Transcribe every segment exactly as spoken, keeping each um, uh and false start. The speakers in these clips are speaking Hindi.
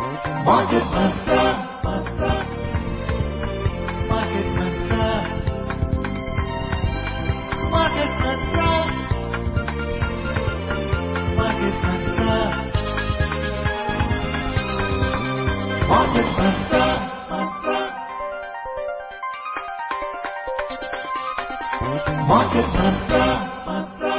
Market Mantra, Mantra, Market Mantra, Market Mantra, Market Mantra, Market Mantra, Mantra, Market Mantra, Mantra.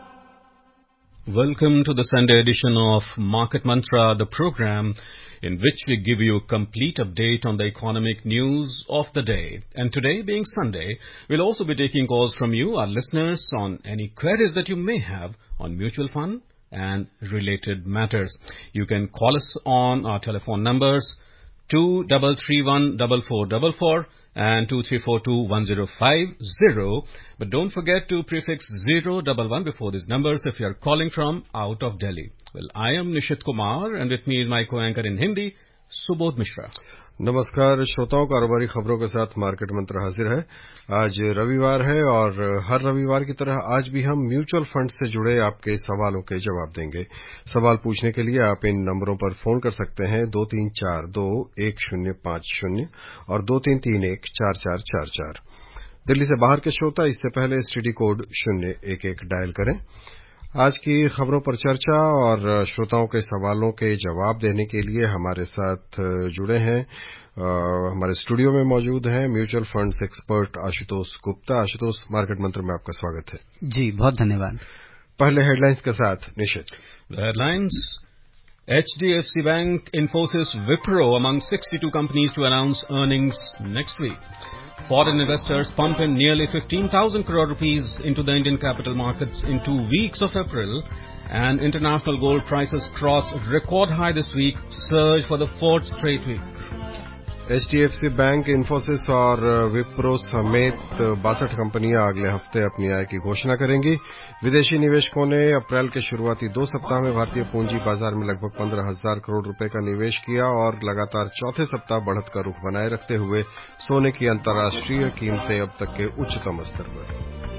Welcome to the Sunday edition of Market Mantra, the program in which we give you a complete update on the economic news of the day. And today, being Sunday, we'll also be taking calls from you, our listeners, on any queries that you may have on mutual fund and related matters. You can call us on our telephone numbers two three three one four four four four and two three four two one zero five zero. But don't forget to prefix zero one one before these numbers if you are calling from out of Delhi. Well, I am Nishit Kumar and with me is my co-anchor in Hindi, Subodh Mishra. नमस्कार श्रोताओं, कारोबारी खबरों के साथ मार्केट मंत्र हाजिर है। आज रविवार है और हर रविवार की तरह आज भी हम म्यूचुअल फंड से जुड़े आपके सवालों के जवाब देंगे। सवाल पूछने के लिए आप इन नंबरों पर फोन कर सकते हैं दो तीन चार दो एक शून्य पांच शून्य और दो तीन तीन एक चार चार चार चार। दिल्ली से बाहर के श्रोता इससे पहले एसटीडी कोड शून्य एक एक डायल करें। आज की खबरों पर चर्चा और श्रोताओं के सवालों के जवाब देने के लिए हमारे साथ जुड़े हैं, हमारे स्टूडियो में मौजूद हैं mutual funds expert Ashutosh Gupta. Ashutosh, market Mantra में आपका स्वागत है। जी, बहुत धन्यवाद। पहले हेडलाइंस के साथ निश्चित headlines: H D F C Bank, Infosys, Wipro among sixty-two companies to announce earnings next week. Foreign investors pump in nearly fifteen thousand crore rupees into the Indian capital markets in two weeks of April, and international gold prices cross record high this week, surge for the fourth straight week. H D F C bank, Infosys और विप्रो समेत बासठ कंपनियां अगले हफ्ते अपनी आय की घोषणा करेंगी। विदेशी निवेशकों ने अप्रैल के शुरुआती दो सप्ताह में भारतीय पूंजी बाजार में लगभग पंद्रह हजार करोड़ रुपए का निवेश किया और लगातार चौथे सप्ताह बढ़त का रुख बनाए रखते हुए सोने की अंतर्राष्ट्रीय कीमतें अब तक के उच्चतम स्तर पर।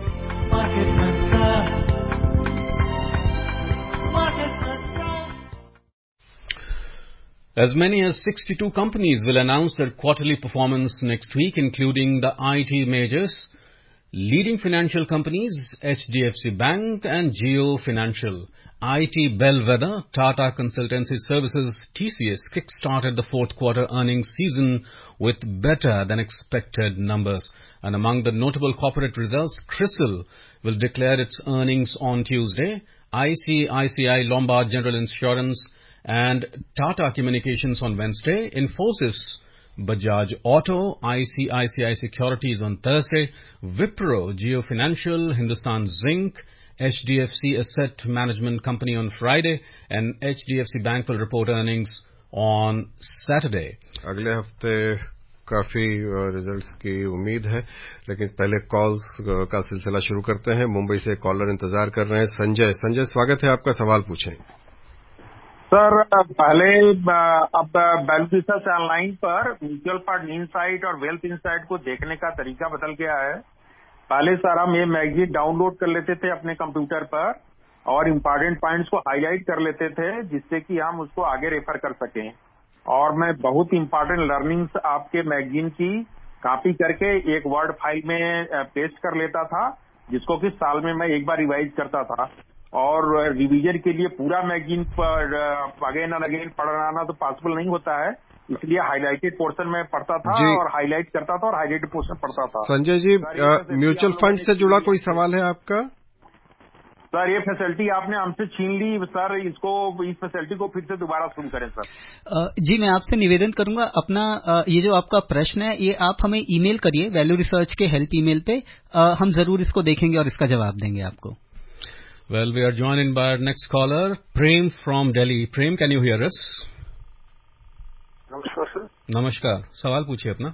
As many as sixty-two companies will announce their quarterly performance next week, including the I T majors, leading financial companies, H D F C Bank and Jio Financial. I T bellwether Tata Consultancy Services, T C S, kick-started the fourth quarter earnings season with better than expected numbers. And among the notable corporate results, CRISIL will declare its earnings on Tuesday. I C I C I Lombard General Insurance and Tata Communications on Wednesday, Infosys, Bajaj Auto, I C I C I Securities on Thursday, Wipro, Jio Financial, Hindustan Zinc, H D F C Asset Management Company on Friday, and H D F C Bank will report earnings on Saturday. अगले हफ्ते काफी रिजल्ट्स की उम्मीद है, लेकिन पहले कॉल्स का सिलसिला शुरू करते हैं। मुंबई से कॉलर इंतजार कर रहे हैं, संजय। संजय, स्वागत है आपका, सवाल पूछें। सर, पहले अब वैल्यू रिसर्च ऑनलाइन पर म्यूचुअल फंड इनसाइट और वेल्थ इनसाइट को देखने का तरीका बदल गया है। पहले सर हम ये मैगजीन डाउनलोड कर लेते थे अपने कंप्यूटर पर और इम्पोर्टेंट पॉइंट्स को हाईलाइट कर लेते थे जिससे कि हम उसको आगे रेफर कर सकें। और मैं बहुत इम्पोर्टेंट लर्निंग्स आपके मैगजीन की कॉपी करके एक वर्ड फाइल में पेस्ट कर लेता था, जिसको कि साल में मैं एक बार रिवाइज करता था। और रिवीजन के लिए पूरा मैगजीन पर अगेन एंड अगेन पढ़ना तो पॉसिबल नहीं होता है, इसलिए हाईलाइटेड पोर्शन में पढ़ता था और हाईलाइट करता था और हाईलाइटेड पोर्शन पढ़ता था। संजय जी, म्यूचुअल फंड से जुड़ा कोई सवाल है आपका? सर, ये फैसिलिटी आपने हमसे छीन ली सर, इसको इस फैसिलिटी को फिर से दोबारा शुरू करें सर। जी, मैं आपसे निवेदन करूंगा, अपना ये जो आपका प्रश्न है ये आप हमें ईमेल करिए वैल्यू रिसर्च के हेल्प ईमेल पे, हम जरूर इसको देखेंगे और इसका जवाब देंगे आपको। Well, we are joined by our next caller, Prem from Delhi. Prem, can you hear us? नमस्कार सर। नमस्कार, सवाल पूछिए अपना।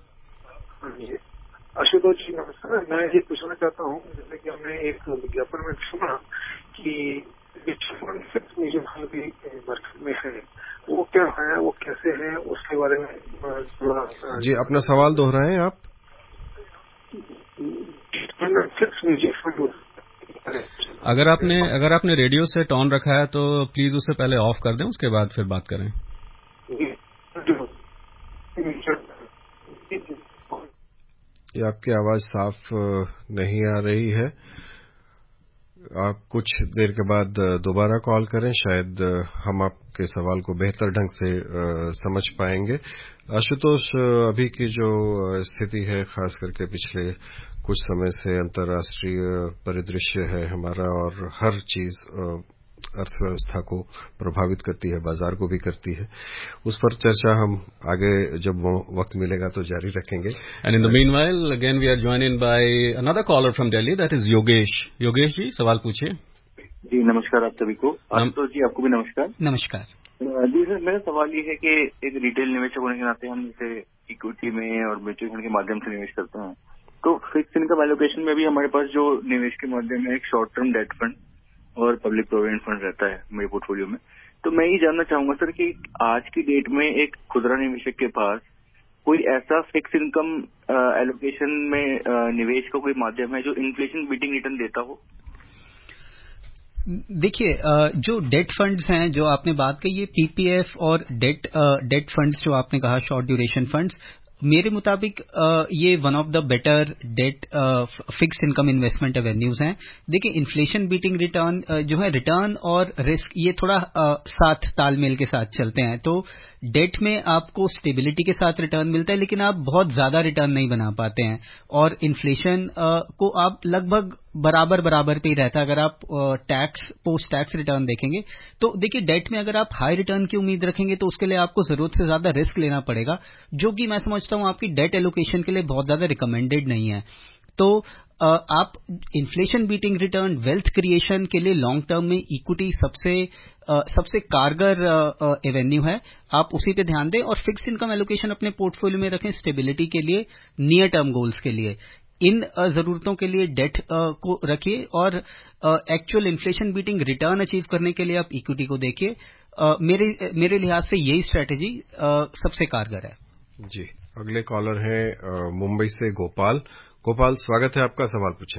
आशुतोष जी नमस्कार। मैं ये पूछना चाहता हूँ, जैसे कि हमने एक विज्ञापन में सुना कि म्यूचुअल फंड भी मार्केट में है, वो क्या है, वो कैसे है, उसके बारे में थोड़ा। जी, अपना सवाल दोहराएं आप। म्यूचुअल फंड अगर आपने अगर आपने रेडियो सेट ऑन रखा है तो प्लीज उसे पहले ऑफ कर दें, उसके बाद फिर बात करें। ये आपकी आवाज साफ नहीं आ रही है। आप कुछ देर के बाद दोबारा कॉल करें, शायद हम आपके सवाल को बेहतर ढंग से समझ पाएंगे। आशुतोष, अभी की जो स्थिति है, खास करके पिछले कुछ समय से अंतर्राष्ट्रीय परिदृश्य है हमारा, और हर चीज अर्थव्यवस्था को प्रभावित करती है, बाजार को भी करती है। उस पर चर्चा हम आगे जब वक्त मिलेगा तो जारी रखेंगे। And in the meanwhile again we are joined by another caller from Delhi, that is Yogesh. Yogesh ji, सवाल पूछिए। जी नमस्कार आप सभी को। आशुतोष जी, आपको भी नमस्कार। नमस्कार जी सर, मेरा सवाल ये है कि एक रिटेल निवेशक होने के नाते हम जैसे इक्विटी में और म्यूचुअल फंड के माध्यम से निवेश करते हैं, तो फिक्स इनकम एलोकेशन में भी हमारे पास जो निवेश के माध्यम में एक शॉर्ट टर्म डेट फंड और पब्लिक प्रोविडेंट फंड रहता है मेरे पोर्टफोलियो में। तो मैं ये जानना चाहूंगा सर कि आज की डेट में एक खुदरा निवेशक के पास कोई ऐसा फिक्स इनकम एलोकेशन में आ, निवेश का कोई माध्यम है जो इन्फ्लेशन बीटिंग रिटर्न देता हो? देखिए, जो डेट फंड्स हैं जो आपने बात की, ये पीपीएफ और डेट डेट फंड्स जो आपने कहा, शॉर्ट ड्यूरेशन फंड्स, मेरे मुताबिक ये one of the better debt fixed income investment avenues हैं। देखिए, इन्फ्लेशन बीटिंग रिटर्न जो है, रिटर्न और रिस्क ये थोड़ा uh, साथ तालमेल के साथ चलते हैं। तो डेट में आपको स्टेबिलिटी के साथ रिटर्न मिलता है, लेकिन आप बहुत ज्यादा रिटर्न नहीं बना पाते हैं, और इन्फ्लेशन uh, को आप लगभग बराबर बराबर पे ही रहता है। अगर आप टैक्स पोस्ट टैक्स रिटर्न देखेंगे तो देखिए, डेट में अगर आप हाई रिटर्न की उम्मीद रखेंगे तो उसके लिए आपको जरूरत से ज्यादा रिस्क लेना पड़ेगा, जो कि मैं समझता हूं आपकी डेट एलोकेशन के लिए बहुत ज्यादा रिकमेंडेड नहीं है। तो आप inflation beating return, wealth creation के लिए लॉन्ग टर्म में इक्विटी सबसे सबसे कारगर एवेन्यू है, आप उसी पे ध्यान दें, और फिक्स्ड इनकम एलोकेशन अपने पोर्टफोलियो में रखें स्टेबिलिटी के लिए, नियर टर्म गोल्स के लिए। इन जरूरतों के लिए डेट को रखिए, और actual inflation beating return achieve करने के लिए आप इक्विटी को देखिए। मेरे मेरे लिहाज से यही स्ट्रेटेजी सबसे कारगर है। जी, अगले कॉलर हैं मुंबई से गोपाल। गोपाल, स्वागत है आपका, सवाल पूछें।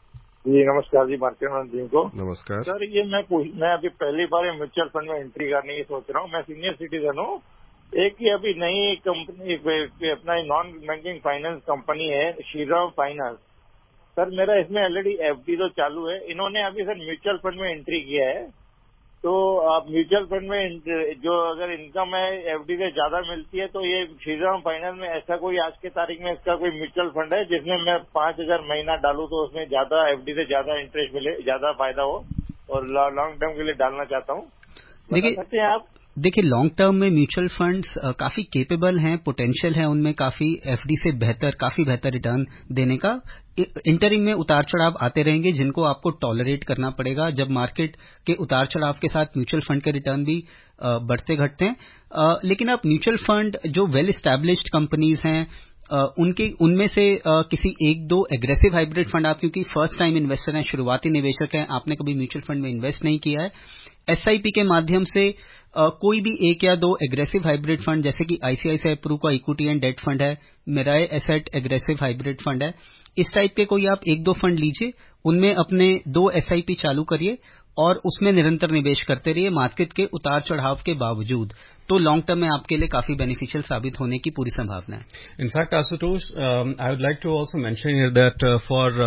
जी नमस्कार जी, मार्केट जी को नमस्कार सर। ये मैं मैं अभी पहली बार म्यूचुअल फंड में एंट्री करने की सोच रहा हूँ। मैं सीनियर सिटीजन हूँ। एक ही अभी नई कंपनी अपना नॉन बैंकिंग फाइनेंस कंपनी है, श्रीराम फाइनेंस। सर मेरा इसमें ऑलरेडी एफडी तो चालू है। इन्होंने अभी सर म्यूचुअल फंड में एंट्री किया है, तो आप म्यूचुअल फंड में जो अगर इनकम है एफडी से ज्यादा मिलती है, तो ये श्रीराम फाइनेंस में ऐसा कोई आज की तारीख में इसका कोई म्यूचुअल फंड है जिसमें मैं पांच हजार महीना डालूं तो उसमें ज्यादा एफडी से ज्यादा इंटरेस्ट मिले, ज्यादा फायदा हो, और लॉन्ग टर्म के लिए डालना चाहता हूँ। बता सकते हैं आप? देखिए, लॉन्ग टर्म में म्यूचुअल फंड्स काफी केपेबल हैं, पोटेंशियल है उनमें काफी एफडी से बेहतर, काफी बेहतर रिटर्न देने का। इंटरिम में उतार चढ़ाव आते रहेंगे, जिनको आपको टॉलरेट करना पड़ेगा। जब मार्केट के उतार चढ़ाव के साथ म्यूचुअल फंड के रिटर्न भी बढ़ते घटते हैं, लेकिन आप म्यूचुअल फंड जो वेल एस्टैब्लिश्ड कंपनीज हैं, Uh, उनके उनमें से uh, किसी एक दो एग्रेसिव हाइब्रिड फंड, आप क्योंकि फर्स्ट टाइम इन्वेस्टर हैं, शुरुआती निवेशक हैं, आपने कभी म्यूचुअल फंड में इन्वेस्ट नहीं किया है, एसआईपी के माध्यम से uh, कोई भी एक या दो एग्रेसिव हाइब्रिड फंड, जैसे कि आईसीआईसीआई प्रू का इक्विटी एंड डेट फंड है, मेराए एसेट एग्रेसिव हाइब्रिड फंड है, इस टाइप के कोई आप एक दो फंड लीजिए, उनमें अपने दो एसआईपी चालू करिए और उसमें निरंतर निवेश करते रहिए मार्केट के उतार चढ़ाव के बावजूद। तो लॉन्ग टर्म में आपके लिए काफी बेनिफिशियल साबित होने की पूरी संभावना है। In fact Ashutosh, I would like to also mention here that for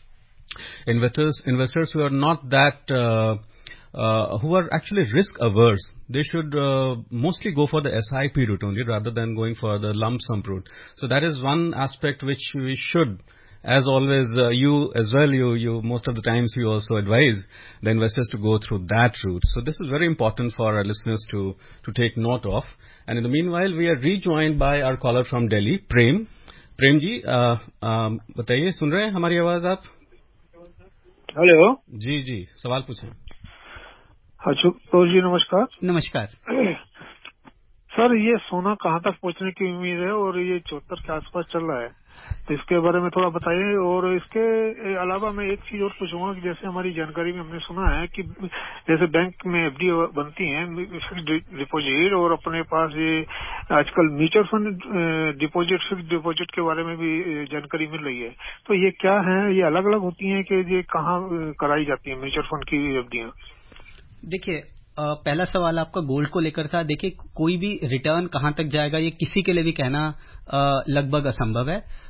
investors investors who are not that Uh, who are actually risk averse, they should uh, mostly go for the S I P route only rather than going for the lump sum route. So that is one aspect which we should, as always, uh, you as well, you, you most of the times you also advise the investors to go through that route. So this is very important for our listeners to, to take note of. And in the meanwhile, we are rejoined by our caller from Delhi, Prem. Prem ji, uh, uh, बताइए, सुन रहे हैं हमारी आवाज आप? हेलो जी जी, सवाल पूछें। आशुतोष जी नमस्कार। नमस्कार सर, ये सोना कहाँ तक पहुँचने की उम्मीद है, और ये चौहत्तर के आसपास चल रहा है, तो इसके बारे में थोड़ा बताइए। और इसके अलावा मैं एक चीज और पूछूंगा कि जैसे हमारी जानकारी में हमने सुना है कि जैसे बैंक में एफडी बनती है, फिक्स्ड डिपॉजिट, और अपने पास ये आजकल mutual fund deposit, fixed deposit के बारे में भी जानकारी मिल रही है। तो ये क्या है, ये अलग अलग होती है कि ये कहाँ कराई जाती है म्यूचुअल फंड की एफडियां? देखिए, पहला सवाल आपका गोल्ड को लेकर था। देखिए, कोई भी रिटर्न कहां तक जाएगा ये किसी के लिए भी कहना लगभग असंभव है।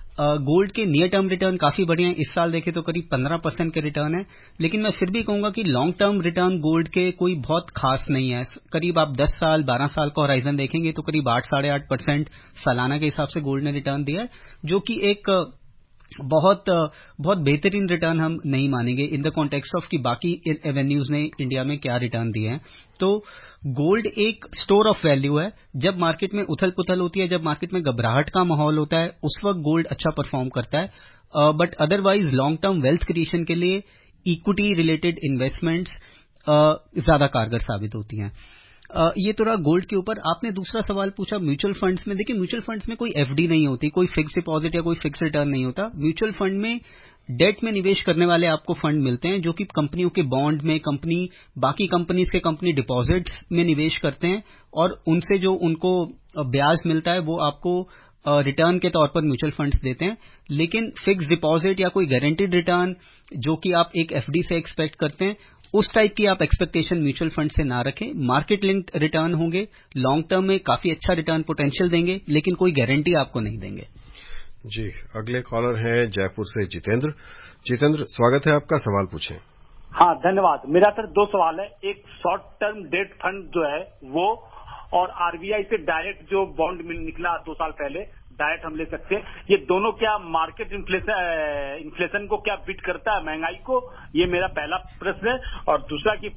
गोल्ड के नियर टर्म रिटर्न काफी बढ़िया हैं। इस साल देखें तो करीब पंद्रह परसेंट के रिटर्न है, लेकिन मैं फिर भी कहूंगा कि लॉन्ग टर्म रिटर्न गोल्ड के कोई बहुत खास नहीं है। करीब आप दस साल बारह साल का होराइजन देखेंगे तो करीब आठ साढ़े आठ परसेंट सालाना के हिसाब से गोल्ड ने रिटर्न दिया है, जो कि एक बहुत बहुत बेहतरीन रिटर्न हम नहीं मानेंगे इन द कॉन्टेक्स्ट ऑफ कि बाकी एवेन्यूज ने इंडिया में क्या रिटर्न दिए हैं। तो गोल्ड एक स्टोर ऑफ वैल्यू है। जब मार्केट में उथल पुथल होती है, जब मार्केट में घबराहट का माहौल होता है, उस वक्त गोल्ड अच्छा परफॉर्म करता है, but otherwise long term wealth creation के लिए इक्विटी रिलेटेड इन्वेस्टमेंट्स ज्यादा कारगर साबित होती हैं। Uh, ये तो रहा गोल्ड के ऊपर। आपने दूसरा सवाल पूछा म्यूचुअल फंड्स में। देखिए, म्यूचुअल फंड्स में कोई एफडी नहीं होती, कोई फिक्स डिपॉजिट या कोई फिक्स रिटर्न नहीं होता। म्यूचुअल फंड में डेट में निवेश करने वाले आपको फंड मिलते हैं, जो कि कंपनियों के बॉन्ड में, कंपनी बाकी कंपनीज के कंपनी डिपॉजिट्स में निवेश करते हैं, और उनसे जो उनको ब्याज मिलता है वो आपको रिटर्न uh, के तौर पर म्यूचुअल फंड्स देते हैं। लेकिन फिक्स डिपॉजिट या कोई गारंटीड रिटर्न जो कि आप एक एफडी से एक्सपेक्ट करते हैं, उस टाइप की आप एक्सपेक्टेशन म्यूचुअल फंड से ना रखें। मार्केट लिंक्ड रिटर्न होंगे, लॉन्ग टर्म में काफी अच्छा रिटर्न पोटेंशियल देंगे, लेकिन कोई गारंटी आपको नहीं देंगे। जी, अगले कॉलर हैं जयपुर से जितेंद्र। जितेंद्र, स्वागत है आपका, सवाल पूछें। हाँ, धन्यवाद। मेरा सर दो सवाल है। एक शॉर्ट टर्म डेट फंड जो है वो, और आरबीआई से डायरेक्ट जो बॉन्ड निकला दो साल पहले, डायरेक्ट हम ले सकते हैं। ये दोनों क्या मार्केट इन्फ्लेशन इन्फ्लेशन को क्या बीट करता है, महंगाई को? ये मेरा पहला प्रश्न है। और दूसरा कि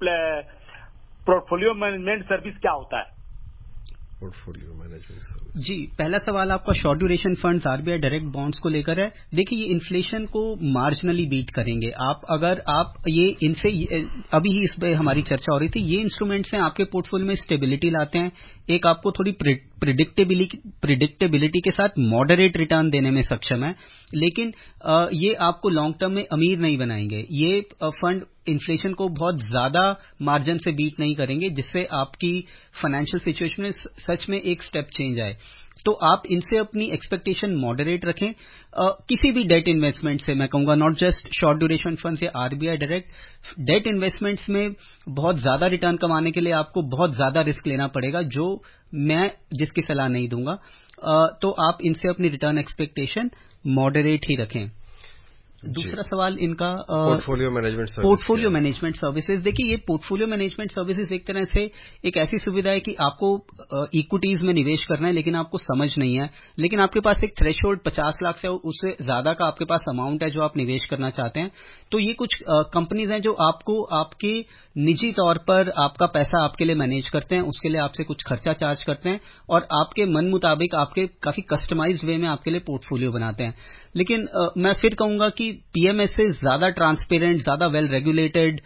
पोर्टफोलियो मैनेजमेंट सर्विस क्या होता है? Portfolio management service. जी, पहला सवाल आपका short duration funds RBI direct bonds को लेकर है। देखिए, ये इन्फ्लेशन को मार्जिनली बीट करेंगे। आप अगर आप ये इनसे, अभी ही इस पे हमारी चर्चा हो रही थी, ये इंस्ट्रूमेंट्स हैं आपके पोर्टफोलियो में स्टेबिलिटी लाते हैं, एक आपको थोड़ी प्रिडिक्टेबिलिटी प्रिडिक्टेबिलिटी के साथ मॉडरेट रिटर्न देने में सक्षम है, लेकिन आ, ये आपको लॉन्ग टर्म में अमीर नहीं बनाएंगे। ये फंड इन्फ्लेशन को बहुत ज्यादा मार्जिन से बीट नहीं करेंगे, जिससे आपकी फाइनेंशियल सिचुएशन में सच में एक स्टेप चेंज आए। तो आप इनसे अपनी एक्सपेक्टेशन मॉडरेट रखें। आ, किसी भी डेट इन्वेस्टमेंट से, मैं कहूंगा not just short duration funds या आरबीआई डायरेक्ट, डेट इन्वेस्टमेंट्स में बहुत ज्यादा रिटर्न कमाने के लिए आपको बहुत ज्यादा रिस्क लेना पड़ेगा, जो मैं जिसकी सलाह नहीं दूंगा। आ, तो आप इनसे अपनी रिटर्न एक्सपेक्टेशन मॉडरेट ही रखें। दूसरा सवाल इनका portfolio management service. Portfolio management services. देखिए, ये पोर्टफोलियो मैनेजमेंट सर्विसेज एक तरह से एक ऐसी सुविधा है कि आपको इक्विटीज में निवेश करना है, लेकिन आपको समझ नहीं है, लेकिन आपके पास एक थ्रेशोल्ड पचास लाख से उससे ज्यादा का आपके पास अमाउंट है जो आप निवेश करना चाहते हैं। तो ये कुछ कंपनीज हैं जो आपको आपके निजी तौर पर आपका पैसा आपके लिए मैनेज करते हैं, उसके लिए आपसे कुछ खर्चा चार्ज करते हैं, और आपके मन मुताबिक आपके काफी कस्टमाइज्ड वे में आपके लिए पोर्टफोलियो बनाते हैं। लेकिन आ, मैं फिर कहूंगा कि पीएमएस से ज्यादा ट्रांसपेरेंट, ज्यादा वेल रेगुलेटेड,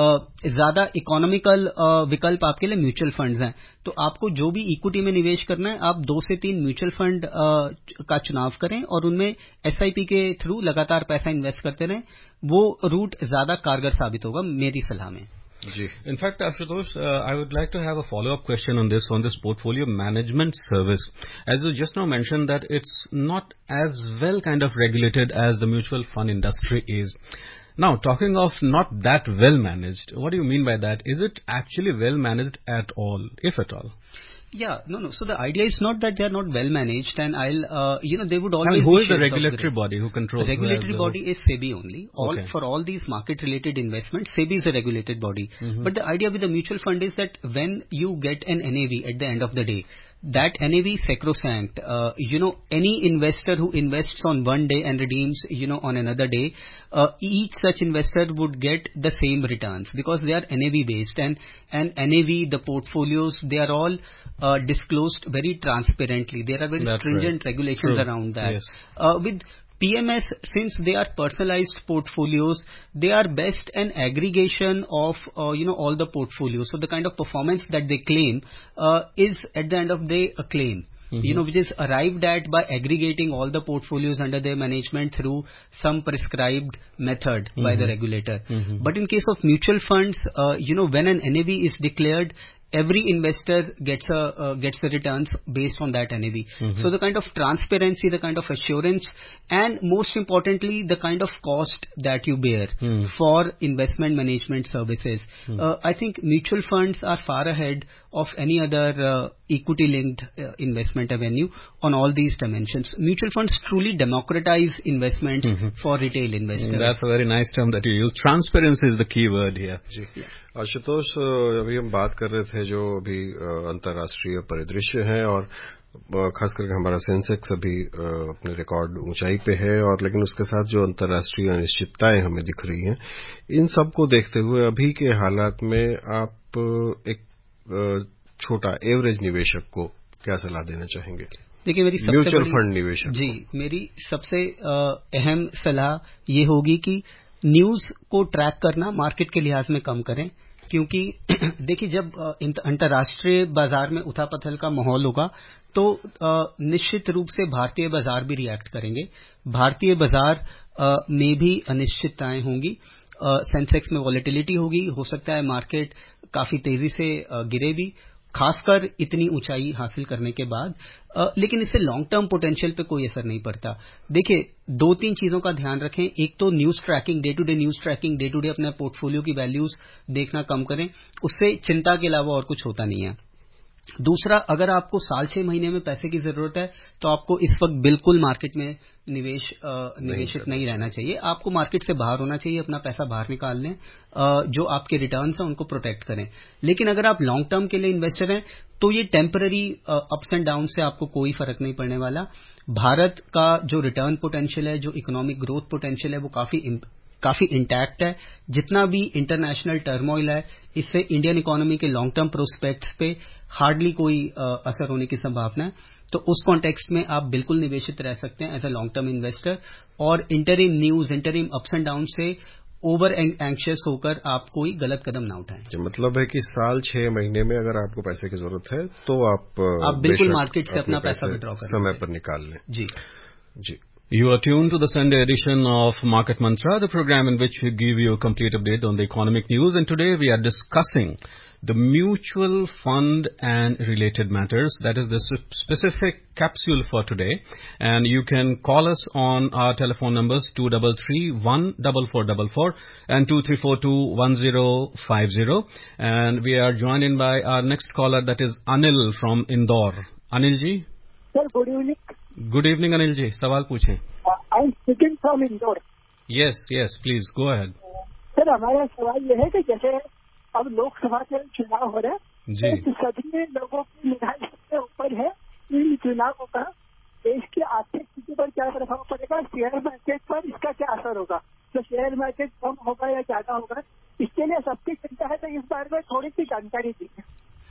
ज्यादा इकोनॉमिकल विकल्प आपके लिए म्यूचुअल फंड्स हैं। तो आपको जो भी इक्विटी में निवेश करना है, आप दो से तीन म्यूचुअल फंड का चुनाव करें और उनमें एसआईपी के थ्रू लगातार पैसा इन्वेस्ट करते रहें। वो रूट ज्यादा कारगर साबित होगा मेरी सलाह में। In fact, Ashutosh, uh, I would like to have a follow-up question on this, on this portfolio management service. As you just now mentioned that it's not as well kind of regulated as the mutual fund industry is. Now, talking of not that well managed, what do you mean by that? Is it actually well managed at all, if at all? Yeah, no, no. So the idea is not that they are not well managed, and I'll, uh, you know, they would always. And who be is the regulatory body who controls? The regulatory body is SEBI only. All Okay. for all these market-related investments, SEBI is a regulated body. Mm-hmm. But the idea with the mutual fund is that when you get an N A V at the end of the day, that N A V is sacrosanct. Uh, you know, any investor who invests on one day and redeems, you know, on another day, uh, each such investor would get the same returns because they are N A V based, and and N A V, the portfolios, they are all uh, disclosed very transparently. There are very That's stringent right. regulations True. around that. Yes. Uh, with P M S, since they are personalized portfolios, they are best an aggregation of, uh, you know, all the portfolios. So the kind of performance that they claim uh, is at the end of the day a claim. Mm-hmm. You know, which is arrived at by aggregating all the portfolios under their management through some prescribed method mm-hmm. by the regulator. Mm-hmm. But in case of mutual funds, uh, you know, when an N A V is declared, every investor gets a uh, gets the returns based on that N A V. Mm-hmm. So the kind of transparency, the kind of assurance, and most importantly, the kind of cost that you bear mm. for investment management services. Mm. Uh, I think mutual funds are far ahead of any other uh, equity linked uh, investment avenue on all these dimensions. Mutual funds truly democratize investments mm-hmm. for retail investors. That's a very nice term that you use. Transparency is the key word here. जी आशुतोष, अभी हम बात कर रहे थे जो अभी अंतर्राष्ट्रीय परिदृश्य है और खास करके हमारा सेंसेक्स अभी अपने रिकॉर्ड ऊंचाई पे है, और लेकिन उसके साथ जो अंतर्राष्ट्रीय अनिश्चितताएं हमें दिख रही हैं, इन सब को देखते हुए अभी के हालात में आप एक छोटा एवरेज निवेशक को क्या सलाह देना चाहेंगे? देखिए, मेरी सबसे म्यूचुअल फंड निवेशक जी मेरी सबसे अहम सलाह ये होगी कि न्यूज को ट्रैक करना मार्केट के लिहाज में कम करें, क्योंकि देखिए जब अंतर्राष्ट्रीय बाजार में उथापथल का माहौल होगा तो निश्चित रूप से भारतीय बाजार भी रिएक्ट करेंगे। भारतीय बाजार में भी अनिश्चितताएं होंगी, सेंसेक्स में वॉलेटिलिटी होगी, हो सकता है मार्केट काफी तेजी से गिरे भी, खासकर इतनी ऊंचाई हासिल करने के बाद, लेकिन इससे लॉन्ग टर्म पोटेंशियल पे कोई असर नहीं पड़ता। देखिए, दो तीन चीजों का ध्यान रखें। एक तो news tracking, day to day news tracking, day to day अपने पोर्टफोलियो की वैल्यूज देखना कम करें, उससे चिंता के अलावा और कुछ होता नहीं है। दूसरा, अगर आपको साल छह महीने में पैसे की जरूरत है तो आपको इस वक्त बिल्कुल मार्केट में निवेश निवेशित नहीं, नहीं रहना चाहिए। आपको मार्केट से बाहर होना चाहिए, अपना पैसा बाहर निकाल लें, जो आपके रिटर्न्स हैं उनको प्रोटेक्ट करें। लेकिन अगर आप लॉन्ग टर्म के लिए इन्वेस्टर हैं तो ये टेम्पररी अप्स एंड डाउन से आपको कोई फर्क नहीं पड़ने वाला। भारत का जो रिटर्न पोटेंशियल है, जो इकोनॉमिक ग्रोथ पोटेंशियल है, वो काफी काफी इंटैक्ट है। जितना भी इंटरनेशनल टर्मोइल है, इससे इंडियन इकोनॉमी के लॉन्ग टर्म प्रोस्पेक्ट्स पे हार्डली कोई आ, असर होने की संभावना है। तो उस कॉन्टेक्स्ट में आप बिल्कुल निवेशित रह सकते हैं as a long term investor, और interim news, interim ups and down से ओवर एंक्शियस होकर आप कोई गलत कदम ना उठाएं। मतलब है कि साल छह महीने में अगर आपको पैसे की जरूरत है तो आप आप बिल्कुल मार्केट से अपना पैसा विड्रॉ करें, समय पर निकाल लें। जी जी You are tuned to the Sunday edition of Market Mantra, the program in which we give you a complete update on the economic news. And today we are discussing the mutual fund and related matters. That is the specific capsule for today. And you can call us on our telephone numbers two three three, one four four four four and two three four two, one zero five zero. And we are joined in by our next caller, that is Anil from Indore. Anil ji? Sir, good evening. Good evening, Anil ji. सवाल पूछें. Uh, I am speaking from Indore. Yes, yes, please go ahead. Sir, हमारा सवाल यह है कि जैसे अब लोकसभा के चुनाव हो रहे हैं, तो सभी लोगों की निगाह सबसे ऊपर है इन चुनावों का देश की आर्थिक स्थिति पर क्या प्रभाव पड़ेगा, शेयर मार्केट पर इसका क्या असर होगा, तो शेयर मार्केट कम होगा या ज्यादा होगा, इसके लिए सबकी चिंता है। तो इस बारे में थोड़ी सी जानकारी दीजिए।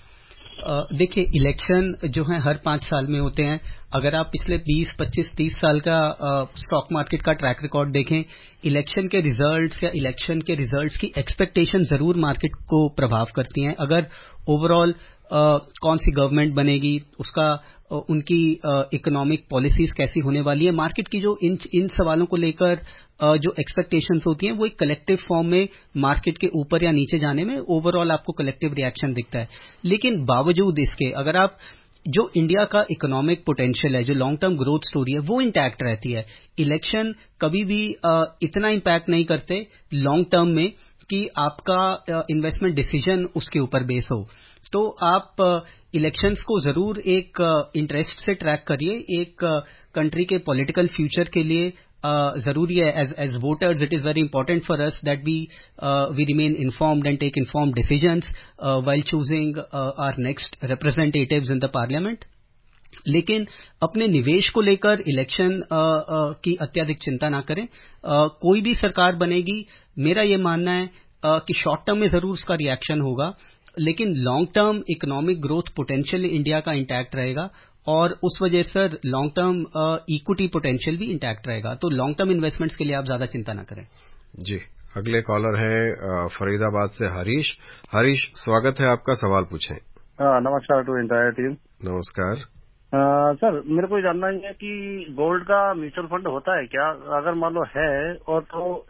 देखिए, इलेक्शन जो है हर पांच साल में होते हैं। अगर आप पिछले बीस, पच्चीस, तीस साल का स्टॉक मार्केट का ट्रैक रिकॉर्ड देखें, इलेक्शन के रिजल्ट्स या इलेक्शन के रिजल्ट्स की एक्सपेक्टेशन जरूर मार्केट को प्रभाव करती हैं। अगर ओवरऑल कौन सी गवर्नमेंट बनेगी, उसका uh, उनकी इकोनॉमिक uh, पॉलिसीज कैसी होने वाली है, मार्केट की जो इन इन सवालों को लेकर uh, जो एक्सपेक्टेशंस होती हैं, वो एक कलेक्टिव फॉर्म में मार्केट के ऊपर या नीचे जाने में ओवरऑल आपको कलेक्टिव रिएक्शन दिखता है। लेकिन बावजूद इसके अगर आप जो इंडिया का इकोनॉमिक पोटेंशियल है, जो लॉन्ग टर्म ग्रोथ स्टोरी है, वो इंटैक्ट रहती है। इलेक्शन कभी भी uh, इतना इम्पैक्ट नहीं करते लॉन्ग टर्म में कि आपका इन्वेस्टमेंट uh, डिसीजन उसके ऊपर बेस हो। तो आप इलेक्शंस uh, को जरूर एक इंटरेस्ट uh, से ट्रैक करिए। एक कंट्री uh, के पॉलिटिकल फ्यूचर के लिए uh, जरूरी है, as as voters it is very important for us that we we remain informed and take informed decisions while choosing our next representatives in the parliament. लेकिन अपने निवेश को लेकर इलेक्शन uh, uh, की अत्यधिक चिंता ना करें। uh, कोई भी सरकार बनेगी, मेरा ये मानना है uh, कि शॉर्ट टर्म में जरूर उसका रिएक्शन होगा, लेकिन long term economic growth potential India का इंटैक्ट रहेगा, और उस वजह से लॉन्ग टर्म इक्विटी पोटेंशियल भी इंटैक्ट रहेगा। तो लॉन्ग टर्म इन्वेस्टमेंट्स के लिए आप ज्यादा चिंता ना करें। जी, अगले कॉलर है फरीदाबाद से हरीश। हरीश, स्वागत है आपका, सवाल पूछें। नमस्कार टू एंटायर टीम। नमस्कार सर, मेरे को जानना है कि गोल्ड का म्यूचुअल फंड होता है क्या? अगर मान लो है, और तो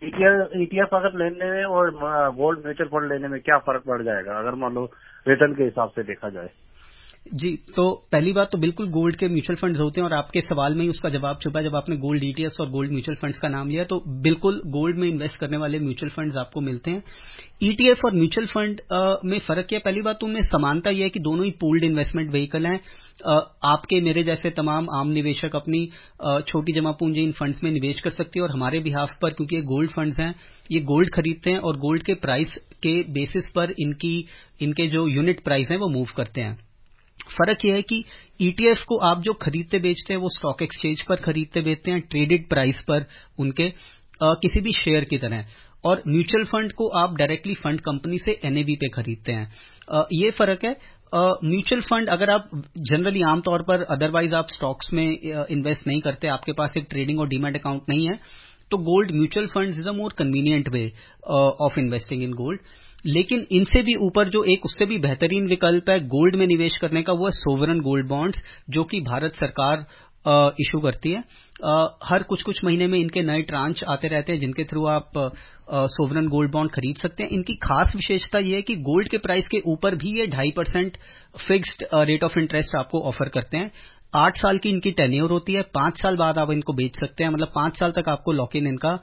ईटीएफ अगर लेने में और गोल्ड म्यूचुअल फंड लेने में क्या फर्क पड़ जाएगा, अगर मान लो रिटर्न के हिसाब से देखा जाए? जी, तो पहली बात तो बिल्कुल गोल्ड के म्यूचुअल फंड्स होते हैं और आपके सवाल में ही उसका जवाब छुपा है। जब आपने गोल्ड ईटीएफ्स और गोल्ड म्यूचुअल फंड्स का नाम लिया तो बिल्कुल गोल्ड में इन्वेस्ट करने वाले म्यूचुअल फंड्स आपको मिलते हैं। ईटीएफ और म्यूचुअल फंड में फर्क क्या है? पहली बात तो उनमें समानता यह है कि दोनों ही पूल्ड इन्वेस्टमेंट व्हीकल हैं। आपके मेरे जैसे तमाम आम निवेशक अपनी छोटी जमा पूंजी इन फंड्स में निवेश कर सकते हैं और हमारे बिहाफ पर, क्योंकि ये गोल्ड फंड्स हैं, ये गोल्ड खरीदते हैं और गोल्ड के प्राइस के बेसिस पर इनकी इनके जो यूनिट प्राइस हैं वो मूव करते हैं। फर्क यह है कि ईटीएफ को आप जो खरीदते बेचते हैं वो स्टॉक एक्सचेंज पर खरीदते बेचते हैं, ट्रेडेड प्राइस पर उनके आ, किसी भी शेयर की तरह, और म्यूचुअल फंड को आप डायरेक्टली फंड कंपनी से एनएवी पे खरीदते हैं। आ, ये फर्क है। म्यूचुअल फंड अगर आप जनरली आमतौर पर अदरवाइज आप स्टॉक्स में इन्वेस्ट नहीं करते, आपके पास एक ट्रेडिंग और डीमैट अकाउंट नहीं है, तो gold mutual funds is a more convenient way of investing in gold. लेकिन इनसे भी ऊपर जो एक उससे भी बेहतरीन विकल्प है गोल्ड में निवेश करने का, वो है सोवरन गोल्ड बॉन्ड्स, जो कि भारत सरकार इशू करती है। आ, हर कुछ कुछ महीने में इनके नए ट्रांच आते रहते हैं जिनके थ्रू आप सोवरन गोल्ड बॉन्ड खरीद सकते हैं। इनकी खास विशेषता यह है कि गोल्ड के प्राइस के ऊपर भी ये ढाई percent fixed rate of interest आपको ऑफर करते हैं। आठ साल की इनकी टेन्योर होती है, पांच साल बाद आप इनको बेच सकते हैं, मतलब पांच साल तक आपको लॉक इन इनका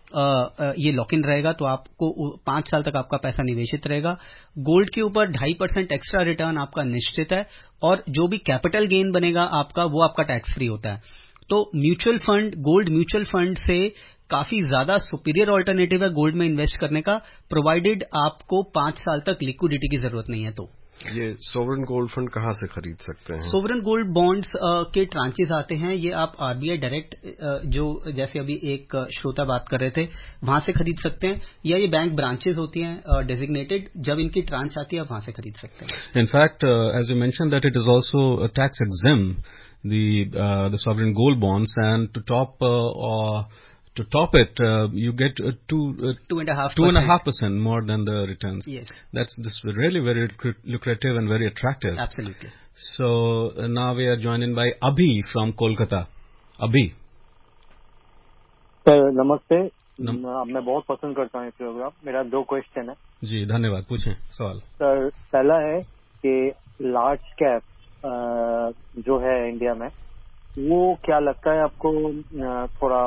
Uh, ये लॉक इन रहेगा, तो आपको पांच साल तक आपका पैसा निवेशित रहेगा। गोल्ड के ऊपर ढाई परसेंट एक्स्ट्रा रिटर्न आपका निश्चित है और जो भी कैपिटल गेन बनेगा आपका वो आपका टैक्स फ्री होता है। तो mutual fund, gold mutual fund से काफी ज्यादा सुपीरियर ऑल्टरनेटिव है गोल्ड में इन्वेस्ट करने का, प्रोवाइडेड आपको पांच साल तक लिक्विडिटी की जरूरत नहीं है। तो ये सोवरेन गोल्ड फंड कहाँ से खरीद सकते हैं? सोवरेन गोल्ड बॉन्ड्स के ट्रांचेस आते हैं, ये आप आरबीआई डायरेक्ट जो जैसे अभी एक श्रोता बात कर रहे थे वहां से खरीद सकते हैं, या ये बैंक ब्रांचेस होती हैं डेजिग्नेटेड, जब इनकी ट्रांच आती है आप वहां से खरीद सकते हैं। In fact as you mention that it is also tax exempt the the sovereign gold bonds, and to top To top it, uh, you get uh, two, uh, two and a half, two and a half percent more than the returns. Yes, that's this really very lucrative and very attractive. Absolutely. So uh, now we are joined by Abhi from Kolkata. Abhi. Sir नमस्ते। नम... मैं बहुत पसंद करता हूँ ये प्रोग्राम। मेरा दो क्वेश्चन है। जी धन्यवाद, पूछें सवाल। सर पहला है कि लार्ज कैप जो है इंडिया में, वो क्या लगता है आपको थोड़ा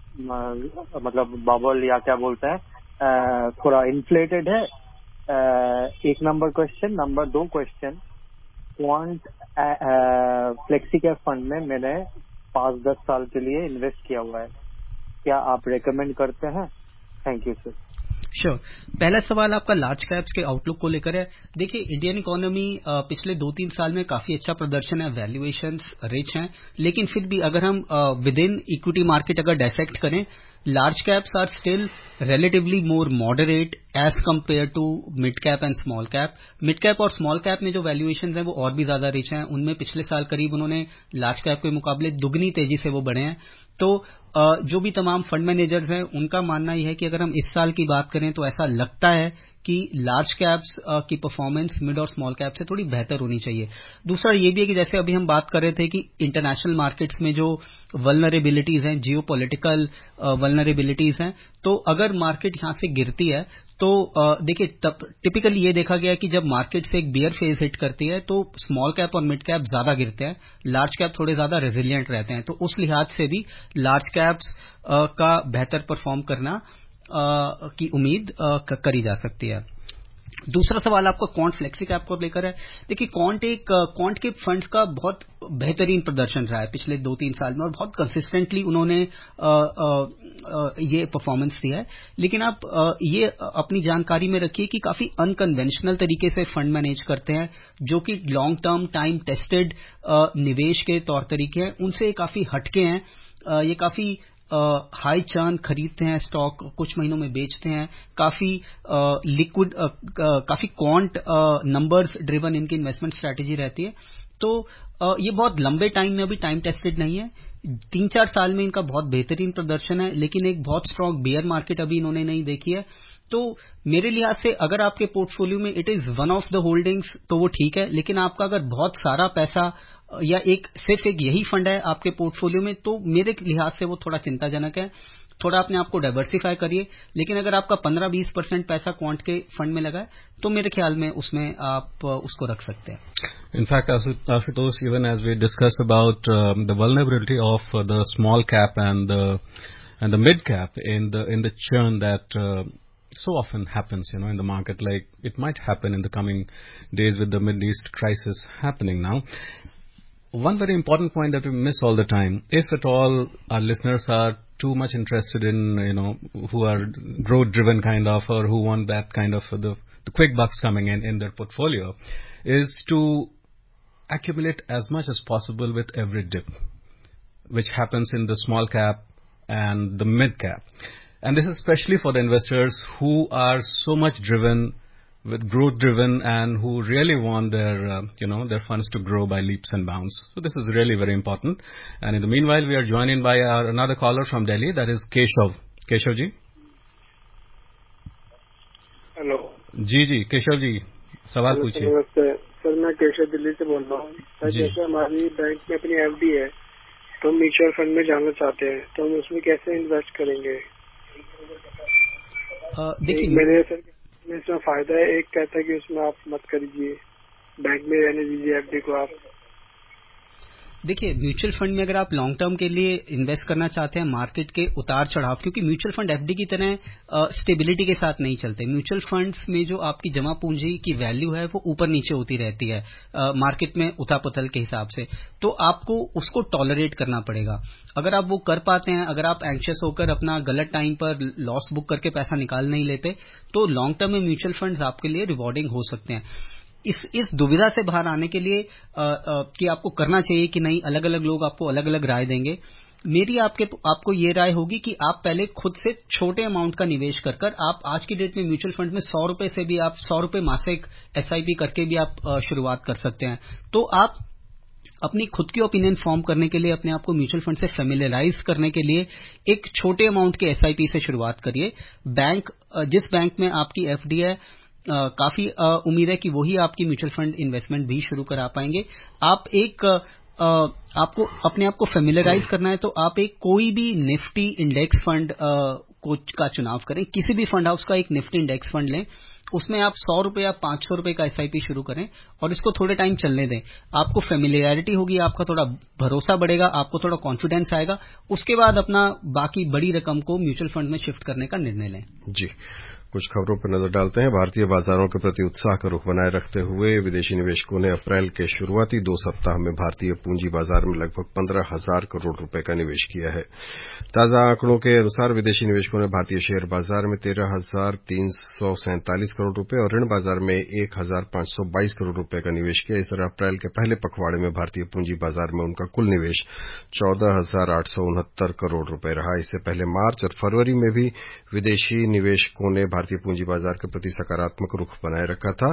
मतलब बबल या क्या बोलते हैं थोड़ा इन्फ्लेटेड है? एक नंबर क्वेश्चन। नंबर दो question, quant flexi cap fund में मैंने पाँच दस साल के लिए इन्वेस्ट किया हुआ है, क्या आप रेकमेंड करते हैं? Thank you sir. श्योर। पहला सवाल आपका लार्ज कैप्स के आउटलुक को लेकर है। देखिए इंडियन इकोनॉमी पिछले दो तीन साल में काफी अच्छा प्रदर्शन है, वैल्यूएशंस रिच हैं, लेकिन फिर भी अगर हम विद इन इक्विटी मार्केट अगर डायसेक्ट करें, large caps are still relatively more moderate as compared to mid cap and small cap. Mid cap और small cap में जो valuations हैं वो और भी ज्यादा रिच हैं, उनमें पिछले साल करीब उन्होंने लार्ज कैप के मुकाबले दुगनी तेजी से वो बढ़े हैं। तो जो भी तमाम फंड मैनेजर्स हैं उनका मानना यह है कि अगर हम इस साल की बात करें तो ऐसा लगता है कि लार्ज कैप्स की परफॉर्मेंस मिड और स्मॉल कैप से थोड़ी बेहतर होनी चाहिए। दूसरा ये भी है कि जैसे अभी हम बात कर रहे थे कि इंटरनेशनल मार्केट्स में जो वल्नरेबिलिटीज हैं, जियो पॉलिटिकल वल्नरेबिलिटीज हैं, तो अगर मार्केट यहां से गिरती है तो देखिए टिपिकली ये देखा गया है कि जब मार्केट से एक बियर फेज हिट करती है तो स्मॉल कैप और मिड कैप ज्यादा गिरते हैं, लार्ज कैप थोड़े ज्यादा रेजिलिएंट रहते हैं। तो उस लिहाज से भी लार्ज कैप्स का बेहतर परफॉर्म करना Uh, की उम्मीद uh, करी जा सकती है। दूसरा सवाल आपका क्वांट फ्लेक्सी कैप को लेकर है। देखिए क्वांट एक क्वांट के फंड्स का बहुत बेहतरीन प्रदर्शन रहा है पिछले दो तीन साल में और बहुत कंसिस्टेंटली उन्होंने आ, आ, आ, ये परफॉर्मेंस दिया है। लेकिन आप आ, ये अपनी जानकारी में रखिए कि काफी अनकन्वेंशनल तरीके से फंड मैनेज करते हैं, जो कि लॉन्ग टर्म टाइम टेस्टेड निवेश के तौर तरीके हैं, उनसे काफी हटके हैं। आ, ये काफी हाई uh, चर्न खरीदते हैं स्टॉक, कुछ महीनों में बेचते हैं, काफी लिक्विड uh, uh, काफी क्वांट नंबर्स ड्रिवन इनकी इन्वेस्टमेंट स्ट्रैटेजी रहती है। तो uh, ये बहुत लंबे टाइम में अभी टाइम टेस्टेड नहीं है, तीन चार साल में इनका बहुत बेहतरीन प्रदर्शन है, लेकिन एक बहुत स्ट्रॉन्ग बियर मार्केट अभी इन्होंने नहीं देखी है। तो मेरे लिहाज से अगर आपके पोर्टफोलियो में it is one of the holdings तो वो ठीक है, लेकिन आपका अगर बहुत सारा पैसा या एक सिर्फ एक यही फंड है आपके पोर्टफोलियो में तो मेरे लिहाज से वो थोड़ा चिंताजनक है। थोड़ा अपने आप को डाइवर्सिफाई करिए, लेकिन अगर आपका पंद्रह बीस परसेंट पैसा क्वांट के फंड में लगा है तो मेरे ख्याल में उसमें आप उसको रख सकते हैं. In fact, Ashutosh, even as we discuss about um, the vulnerability of uh, the small cap and the and the mid cap in the in the churn that uh, so often happens, you know, in the market, like it might happen in the coming days with the Middle East crisis happening now. One very important point that we miss all the time, if at all our listeners are too much interested in, you know, who are growth driven kind of, or who want that kind of uh, the, the quick bucks coming in in their portfolio, is to accumulate as much as possible with every dip, which happens in the small cap and the mid cap. And this is especially for the investors who are so much driven with growth driven and who really want their, uh, you know, their funds to grow by leaps and bounds. So this is really very important. And in the meanwhile, we are joined in by our, another caller from Delhi, that is Keshav. Keshav ji. Hello. जी जी केशव जी, सवाल पूछिए. नमस्ते सर, मैं केशव दिल्ली से बोल रहा हूँ. सर जैसे हमारी बैंक में अपनी एफडी है तो म्यूचुअल फंड में जाना चाहते हैं, तो हम उसमें कैसे इन्वेस्ट करेंगे? देखिए मेरे सर इसमें फायदा है, एक कहता है कि उसमें आप मत करिए, बैंक में रहने दीजिए एफडी को आप. देखिए म्यूचुअल फंड में अगर आप लॉन्ग टर्म के लिए इन्वेस्ट करना चाहते हैं मार्केट के उतार चढ़ाव, क्योंकि म्यूचुअल फंड एफडी की तरह स्टेबिलिटी के साथ नहीं चलते. म्यूचुअल फंड्स में जो आपकी जमा पूंजी की वैल्यू है वो ऊपर नीचे होती रहती है मार्केट में उथापथल के हिसाब से, तो आपको उसको टॉलरेट करना पड़ेगा. अगर आप वो कर पाते हैं, अगर आप एंक्शियस होकर अपना गलत टाइम पर लॉस बुक करके पैसा निकाल नहीं लेते, तो लॉन्ग टर्म में म्यूचुअल फंड्स आपके लिए रिवॉर्डिंग हो सकते हैं. इस इस दुविधा से बाहर आने के लिए आ, आ, कि आपको करना चाहिए कि नहीं, अलग अलग लोग आपको अलग अलग राय देंगे. मेरी आपके आपको ये राय होगी कि आप पहले खुद से छोटे अमाउंट का निवेश कर कर आप आज की डेट में म्यूचुअल फंड में सौ रुपए से भी आप सौ रुपए मासिक एसआईपी करके भी आप आ, शुरुआत कर सकते हैं. तो आप अपनी खुद की ओपिनियन फॉर्म करने के लिए, अपने आप को म्यूचुअल फंड से फेमिलियराइज करने के लिए एक छोटे अमाउंट के एसआईपी से शुरुआत करिए. बैंक जिस बैंक में आपकी एफडी है, Uh, काफी uh, उम्मीद है कि वही आपकी म्यूचुअल फंड इन्वेस्टमेंट भी शुरू करा पाएंगे. आप एक uh, आपको अपने आप को फेमिलियराइज करना है तो आप एक कोई भी निफ्टी इंडेक्स फंड uh, को का चुनाव करें. किसी भी फंड हाउस का एक निफ्टी इंडेक्स फंड लें, उसमें आप सौ रुपए या पांच सौ रुपए का एसआईपी शुरू करें और इसको थोड़े टाइम चलने दें. आपको फेमिलियरिटी होगी, आपका थोड़ा भरोसा बढ़ेगा, आपको थोड़ा कॉन्फिडेंस आएगा. उसके बाद अपना बाकी बड़ी रकम को म्यूचुअल फंड में शिफ्ट करने का निर्णय लें. जी, कुछ खबरों पर नजर डालते हैं. भारतीय बाजारों के प्रति उत्साह का रुख बनाए रखते हुए विदेशी निवेशकों ने अप्रैल के शुरुआती दो सप्ताह में भारतीय पूंजी बाजार में लगभग पंद्रह हजार करोड़ रुपए का निवेश किया है. ताजा आंकड़ों के अनुसार विदेशी निवेशकों ने भारतीय शेयर बाजार में तेरह हजार तीन सौ सैंतालीस करोड़ रुपए और ऋण बाजार में एक हजार पांच सौ बाईस करोड़ रुपए का निवेश किया. इस तरह अप्रैल के पहले पखवाड़े में भारतीय पूंजी बाजार में उनका कुल निवेश चौदह हजार आठ सौ उनहत्तर करोड़ रुपए रहा. इससे पहले मार्च और फरवरी में भी विदेशी निवेशकों ने भारतीय पूंजी बाजार के प्रति सकारात्मक रुख बनाए रखा था.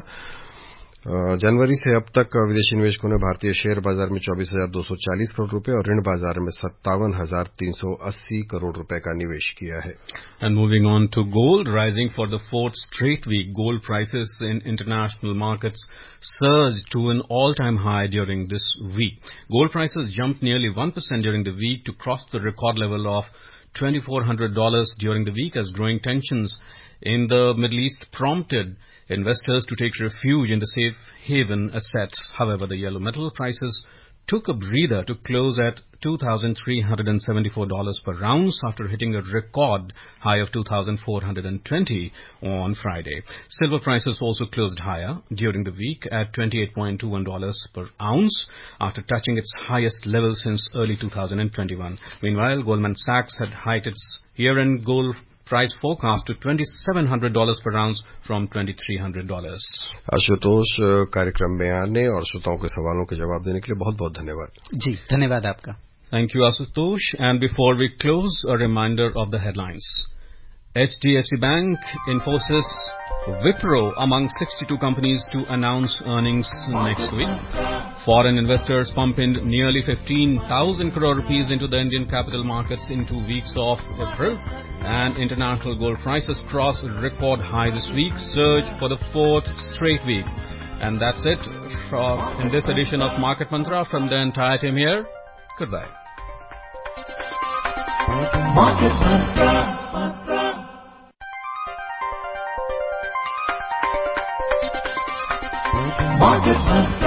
जनवरी से अब तक विदेशी निवेशकों ने भारतीय शेयर बाजार में चौबीस हजार दो सौ चालीस करोड़ रुपए और ऋण बाजार में सत्तावन हजार तीन सौ अस्सी करोड़ रुपए का निवेश किया है. And moving on to gold, rising for the fourth straight week, gold prices in international markets surged to an all-time high during this week. Gold prices jumped nearly one percent during the week to cross the record level of twenty-four hundred dollars during the week, as growing tensions in the Middle East prompted investors to take refuge in the safe haven assets. However, the yellow metal prices took a breather to close at two thousand three hundred seventy-four dollars per ounce after hitting a record high of two thousand four hundred twenty on Friday. Silver prices also closed higher during the week at twenty-eight point two one dollars per ounce after touching its highest level since early two thousand twenty-one. Meanwhile, Goldman Sachs had hiked its year-end gold price forecast to twenty-seven hundred dollars per ounce from twenty-three hundred dollars. Ashutosh, कार्यक्रम में आने और श्रोताओं के सवालों के जवाब देने के लिए बहुत बहुत धन्यवाद. जी, धन्यवाद आपका. Thank you, Ashutosh. And before we close, a reminder of the headlines. H D F C Bank, Infosys, Wipro among sixty-two companies to announce earnings next week. Foreign investors pump in nearly fifteen thousand crore rupees into the Indian capital markets in two weeks of April. And international gold prices cross record high this week, surge for the fourth straight week. And that's it for, in this edition of Market Mantra from the entire team here. Goodbye. Market Mantra, Mantra. Market Mantra.